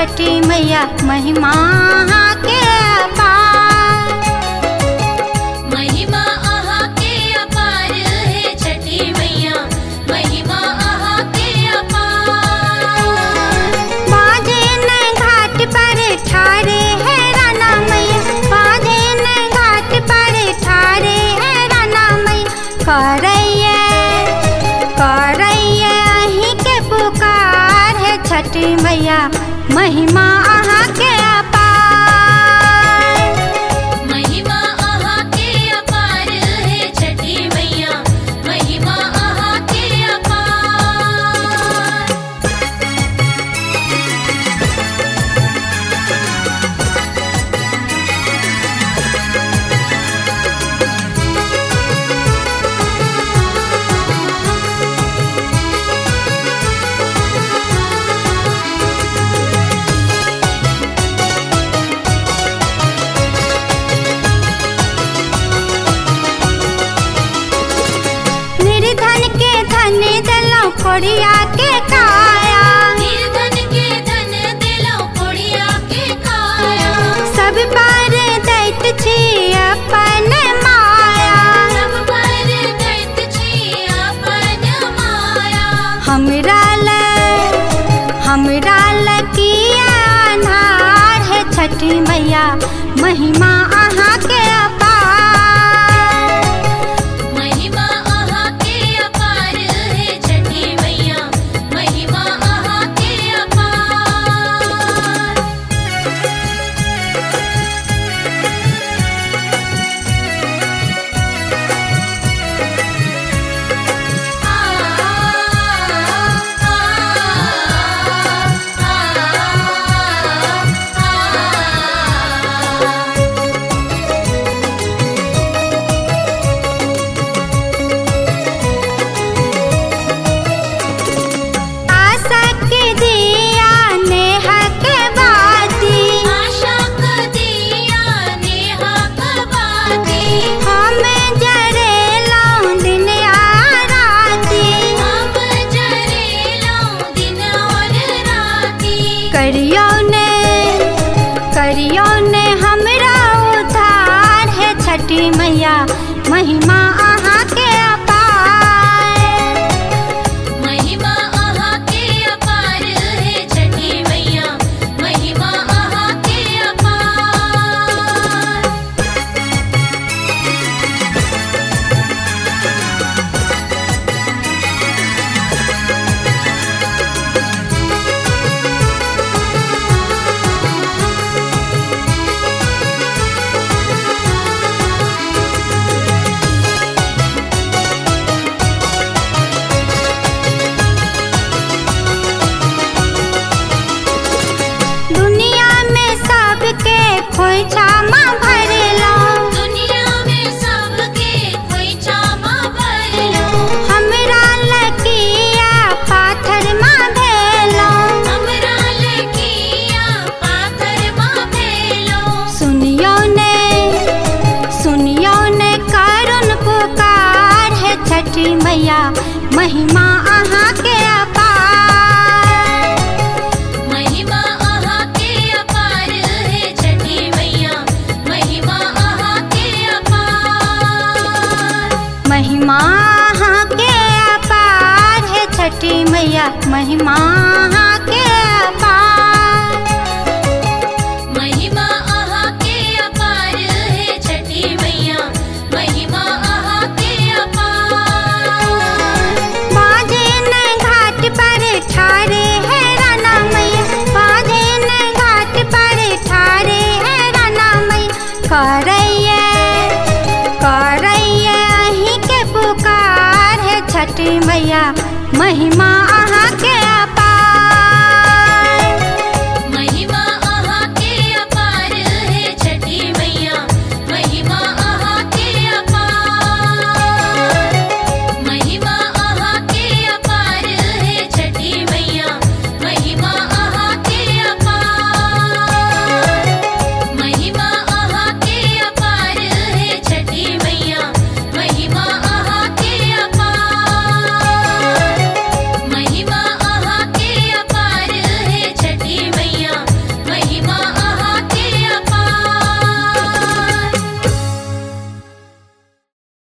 छठी मैया महिमा के अपार। महिमा आहा के अपार है छठी मैया महिमा आहा के अपार। बाजे न घाट पर ठारे है राना मैया, बाजे न घाट पर ठारे है राना मैया। करैया अहीं के पुकार है छठी मैया महिमा आहा के अपार। महिमा आहा के अपार है छठी मैया महिमा आहा के अपार। निर्धन के धन दिलो खोड़िया के काया, निर्धन के धन दिलो खोड़िया के काया। सब पर दैत छी अपन माया, सब पर दैत छी अपन माया। हमरा लकिया अनार है छठी मैया महिमा आहा के अपार। महिमा आहा के अपार है छठी मैया महिमा आहा के अपार। आशा के दिया नेहा के बाती, आशा का दिया नेहा का बाती। हम जरेलाऊं दिन आ राती। हम जरेलाऊं दिन और राती। करियो ने हमरा उद्धार है छठी मैया महिमा आहा के अपार। महिमा आहा के अपार है छठी मैया महिमा आहा के अपार। दुनिया में सबके खोइछा माँ भरेला, दुनिया में सबके खोइछा माँ भरलो। हमरा लकिया पाथर माँ भेलो। हमरा लकिया पाथर माँ भेलो। सुनियो ने करुण पुकार है छठी मैया महिमा